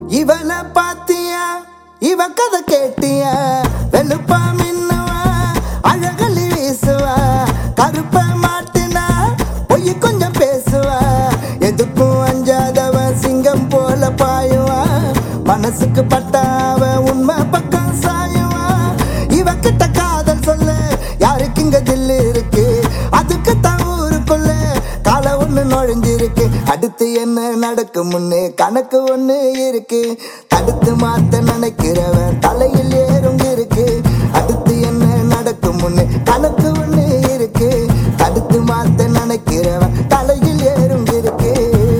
இவனை பாத்தியா, இவ கதை கேட்டியா? வெளுப்பா மின்னுவா, அழகலி வீசுவா, கருப்ப மாட்டினா பொய் கொஞ்சம் பேசுவா. எதுக்கும் அஞ்சாதவ சிங்கம் போல பாயுவா, மனசுக்கு பட்டாவ உண்மை பக்கம் சாயுவா. இவகிட்ட காதல் சொல்ல யாருக்கு இங்க தில்லு இருக்கு? அதுக்கு தான் ஊருக்குள்ள கால ஒண்ணு நுழைஞ்சிருக்கு. அடுத்து என்ன நடக்கும் முன்னே கணக்கு ஒண்ணு இருக்கு. தடுத்து மாத்த